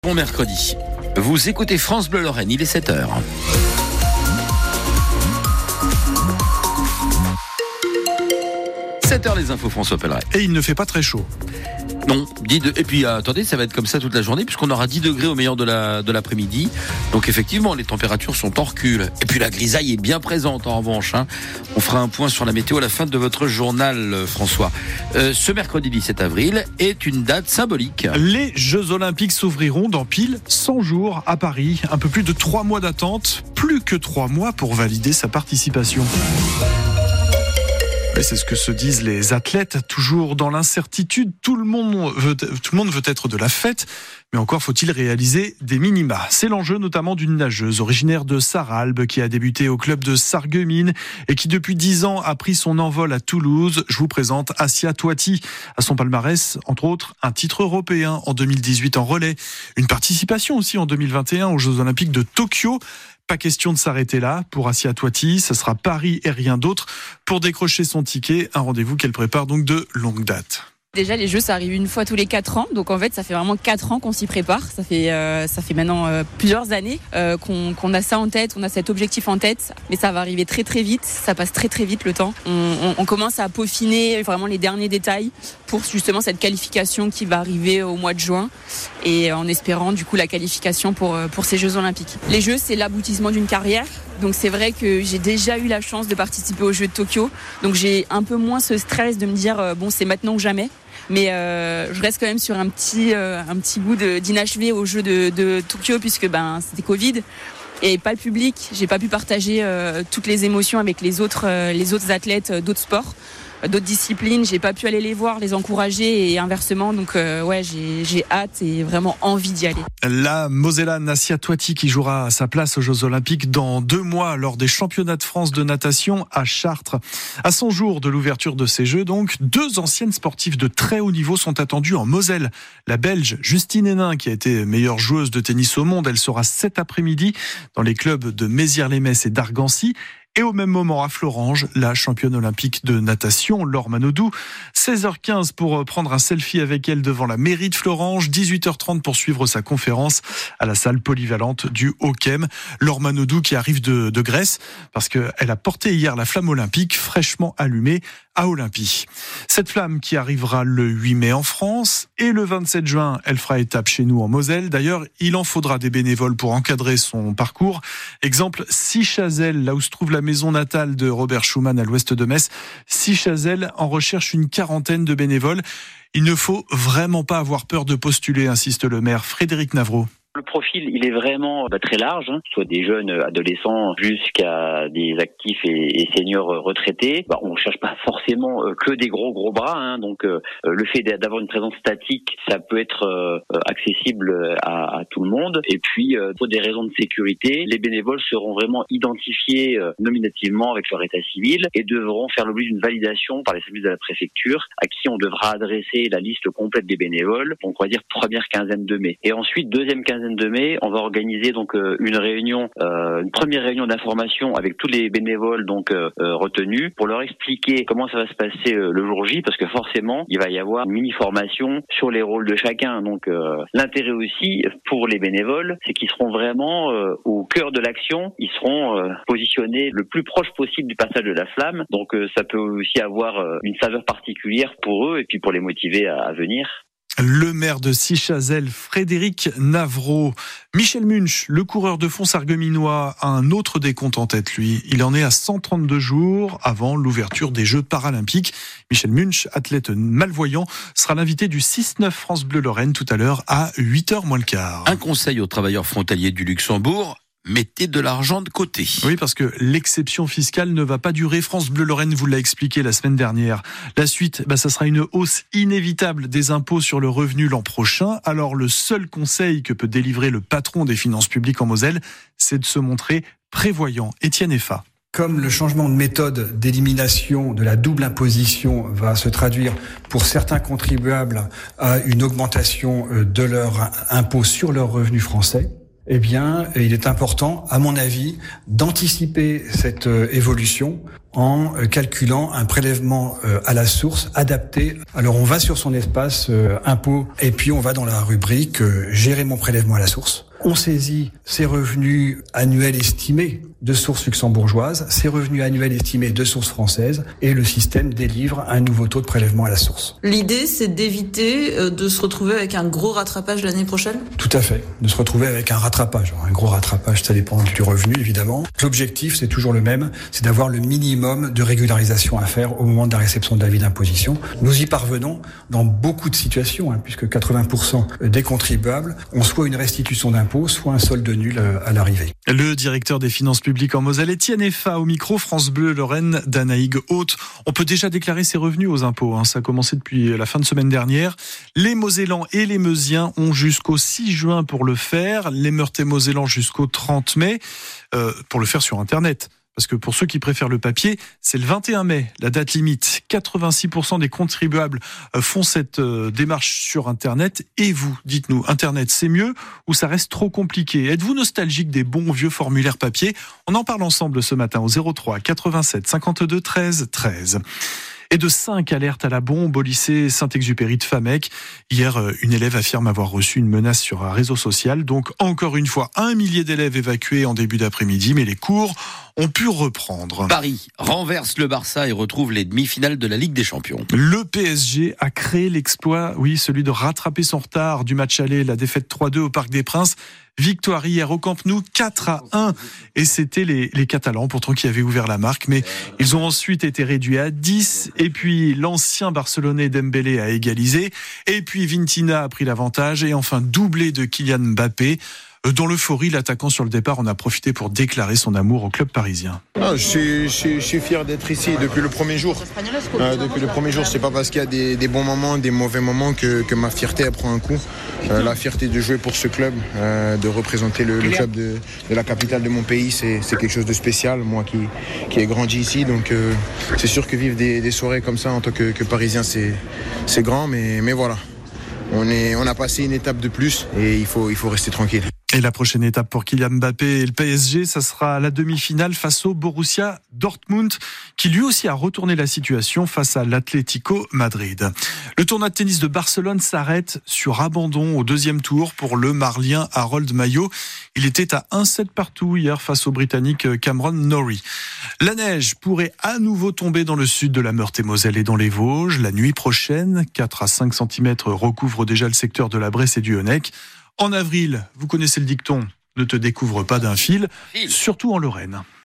Bon mercredi, vous écoutez France Bleu Lorraine, il est 7h. Les infos, François Pelleret. Et il ne fait pas très chaud. Non, et puis attendez, ça va être comme ça toute la journée puisqu'on aura 10 degrés au meilleur de l'après-midi. Donc effectivement, les températures sont en recul. Et puis la grisaille est bien présente en revanche. On fera un point sur la météo à la fin de votre journal, François. Ce mercredi 17 avril est une date symbolique. Les Jeux Olympiques s'ouvriront dans pile 100 jours à Paris. Un peu plus de 3 mois d'attente, plus que 3 mois pour valider sa participation. Et c'est ce que se disent les athlètes, toujours dans l'incertitude. Tout le monde veut être de la fête, mais encore faut-il réaliser des minima. C'est l'enjeu notamment d'une nageuse originaire de Sarralbe qui a débuté au club de Sarreguemines et qui depuis 10 ans a pris son envol à Toulouse. Je vous présente Assia Toiti. À son palmarès, entre autres, un titre européen en 2018 en relais, une participation aussi en 2021 aux Jeux Olympiques de Tokyo. Pas question de s'arrêter là. Pour Assia Toiti, ce sera Paris et rien d'autre pour décrocher son ticket. Un rendez-vous qu'elle prépare donc de longue date. Déjà, les Jeux, ça arrive une fois tous les 4 ans. Donc, en fait, ça fait vraiment 4 ans qu'on s'y prépare. Ça fait maintenant plusieurs années qu'on a ça en tête, on a cet objectif en tête. Mais ça va arriver très, très vite. Ça passe très, très vite le temps. On commence à peaufiner vraiment les derniers détails pour justement cette qualification qui va arriver au mois de juin. Et en espérant, du coup, la qualification pour ces Jeux Olympiques. Les Jeux, c'est l'aboutissement d'une carrière. Donc c'est vrai que j'ai déjà eu la chance de participer aux Jeux de Tokyo. Donc j'ai un peu moins ce stress de me dire bon, c'est maintenant ou jamais. Mais je reste quand même sur un petit bout d'inachevé aux Jeux de Tokyo puisque c'était Covid et pas le public. J'ai pas pu partager toutes les émotions avec les autres athlètes d'autres sports, d'autres disciplines. J'ai pas pu aller les voir, les encourager et inversement. Donc j'ai hâte et vraiment envie d'y aller. La Mosellane Assia Toiti qui jouera sa place aux Jeux Olympiques dans 2 mois lors des championnats de France de natation à Chartres. À 100 jours de l'ouverture de ces Jeux, donc, 2 anciennes sportives de très haut niveau sont attendues en Moselle. La Belge Justine Hénin, qui a été meilleure joueuse de tennis au monde, elle sera cet après-midi dans les clubs de Mézières-les-Messes et d'Argancy. Et au même moment à Florange, la championne olympique de natation, Laure Manodou. 16h15 pour prendre un selfie avec elle devant la mairie de Florange. 18h30 pour suivre sa conférence à la salle polyvalente du Hockem. Laure Manodou qui arrive de Grèce parce qu'elle a porté hier la flamme olympique fraîchement allumée à Olympie. Cette flamme qui arrivera le 8 mai en France et le 27 juin, elle fera étape chez nous en Moselle. D'ailleurs, il en faudra des bénévoles pour encadrer son parcours. Exemple, Sichazel, là où se trouve la maison natale de Robert Schumann à l'ouest de Metz. Sichazel en recherche une 40aine de bénévoles. Il ne faut vraiment pas avoir peur de postuler, insiste le maire Frédéric Navreau. Le profil, il est vraiment très large, soit des jeunes adolescents jusqu'à des actifs et seniors retraités. On cherche pas forcément que des gros bras, donc le fait d'avoir une présence statique, ça peut être accessible à tout le monde. Et puis pour des raisons de sécurité, les bénévoles seront vraiment identifiés nominativement avec leur état civil et devront faire l'objet d'une validation par les services de la préfecture, à qui on devra adresser la liste complète des bénévoles. Donc on va dire première quinzaine de mai. Et ensuite deuxième quinzaine de mai, on va organiser donc une première réunion d'information avec tous les bénévoles retenus pour leur expliquer comment ça va se passer le jour J, parce que forcément il va y avoir une mini formation sur les rôles de chacun. Donc l'intérêt aussi pour les bénévoles, c'est qu'ils seront vraiment au cœur de l'action. Ils seront positionnés le plus proche possible du passage de la flamme. Donc ça peut aussi avoir une saveur particulière pour eux et puis pour les motiver à venir. Le maire de Sichazel, Frédéric Navreau. Michel Munch, le coureur de fond sarregueminois, a un autre décompte en tête, lui. Il en est à 132 jours avant l'ouverture des Jeux paralympiques. Michel Munch, athlète malvoyant, sera l'invité du 6-9 France Bleu Lorraine tout à l'heure à 8h moins le quart. Un conseil aux travailleurs frontaliers du Luxembourg: mettez de l'argent de côté. Oui, parce que l'exception fiscale ne va pas durer. France Bleu Lorraine vous l'a expliqué la semaine dernière. La suite, ça sera une hausse inévitable des impôts sur le revenu l'an prochain. Alors le seul conseil que peut délivrer le patron des finances publiques en Moselle, c'est de se montrer prévoyant. Étienne Effa. Comme le changement de méthode d'élimination de la double imposition va se traduire pour certains contribuables à une augmentation de leur impôt sur leurs revenus français, eh bien, il est important, à mon avis, d'anticiper cette évolution en calculant un prélèvement à la source adapté. Alors on va sur son espace impôt et puis on va dans la rubrique gérer mon prélèvement à la source. On saisit ses revenus annuels estimés de source luxembourgeoise, ses revenus annuels estimés de source française, et le système délivre un nouveau taux de prélèvement à la source. L'idée, c'est d'éviter de se retrouver avec un gros rattrapage l'année prochaine ? Tout à fait, de se retrouver avec un rattrapage. Alors, un gros rattrapage, ça dépend du revenu, évidemment. L'objectif, c'est toujours le même, c'est d'avoir le minimum de régularisation à faire au moment de la réception de l'avis d'imposition. Nous y parvenons dans beaucoup de situations, puisque 80% des contribuables ont soit une restitution d'impôt, soit un solde nul à l'arrivée. Le directeur des finances publiques en Moselle, Étienne Effa, au micro France Bleu Lorraine d'Anaïg Haute. On peut déjà déclarer ses revenus aux impôts. Ça a commencé depuis la fin de semaine dernière. Les Mosellans et les Meusiens ont jusqu'au 6 juin pour le faire. Les Meurthe-et-Mosellans jusqu'au 30 mai pour le faire sur Internet. Parce que pour ceux qui préfèrent le papier, c'est le 21 mai, la date limite. 86% des contribuables font cette démarche sur Internet. Et vous, dites-nous, Internet, c'est mieux ou ça reste trop compliqué ? Êtes-vous nostalgique des bons vieux formulaires papier ? On en parle ensemble ce matin au 03 87 52 13 13. Et de 5 alertes à la bombe au lycée Saint-Exupéry de Famec. Hier, une élève affirme avoir reçu une menace sur un réseau social. Donc, encore une fois, 1 millier d'élèves évacués en début d'après-midi, mais les cours ont pu reprendre. Paris renverse le Barça et retrouve les demi-finales de la Ligue des Champions. Le PSG a créé l'exploit, celui de rattraper son retard du match aller, la défaite 3-2 au Parc des Princes. Victoire hier au Camp Nou, 4-1. Et c'était les Catalans, pourtant, qui avaient ouvert la marque. Mais ils ont ensuite été réduits à 10. Et puis, l'ancien Barcelonais Dembélé a égalisé. Et puis, Vintina a pris l'avantage. Et enfin, doublé de Kylian Mbappé. Dans l'euphorie, l'attaquant sur le départ en a profité pour déclarer son amour au club parisien. Je suis fier d'être ici depuis le premier jour. Depuis le premier jour, c'est pas parce qu'il y a des bons moments, des mauvais moments que ma fierté elle prend un coup. La fierté de jouer pour ce club, de représenter le club de la capitale de mon pays, c'est quelque chose de spécial. Moi qui ai grandi ici, donc c'est sûr que vivre des soirées comme ça en tant que Parisien, c'est grand, mais voilà. On a passé une étape de plus et il faut rester tranquille. Et la prochaine étape pour Kylian Mbappé et le PSG, ça sera la demi-finale face au Borussia Dortmund, qui lui aussi a retourné la situation face à l'Atlético Madrid. Le tournoi de tennis de Barcelone s'arrête sur abandon au deuxième tour pour le Marlien Harold Maillot. Il était à 1-7 partout hier face au Britannique Cameron Norrie. La neige pourrait à nouveau tomber dans le sud de la Meurthe-et-Moselle et dans les Vosges. La nuit prochaine, 4 à 5 cm recouvrent déjà le secteur de la Bresse et du Honeck. En avril, vous connaissez le dicton, ne te découvre pas d'un fil, surtout en Lorraine.